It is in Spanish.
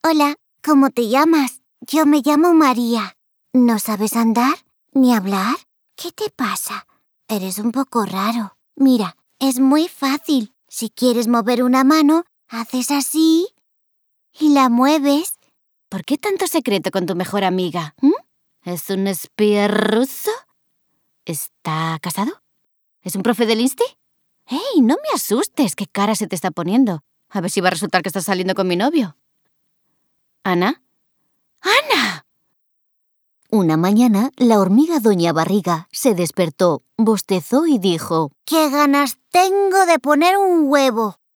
Hola, ¿cómo te llamas? Yo me llamo María. ¿No sabes andar? ¿Ni hablar? ¿Qué te pasa? Eres un poco raro. Mira, es muy fácil. Si quieres mover una mano, haces así y la mueves. ¿Por qué tanto secreto con tu mejor amiga? ¿Es un espía ruso? ¿Está casado? ¿Es un profe del Insti? ¡Ey, no me asustes! ¿Qué cara se te está poniendo? A ver si va a resultar que estás saliendo con mi novio. ¿Ana? ¡Ana! Una mañana, la hormiga Doña Barriga se despertó, bostezó y dijo: ¡Qué ganas tengo de poner un huevo!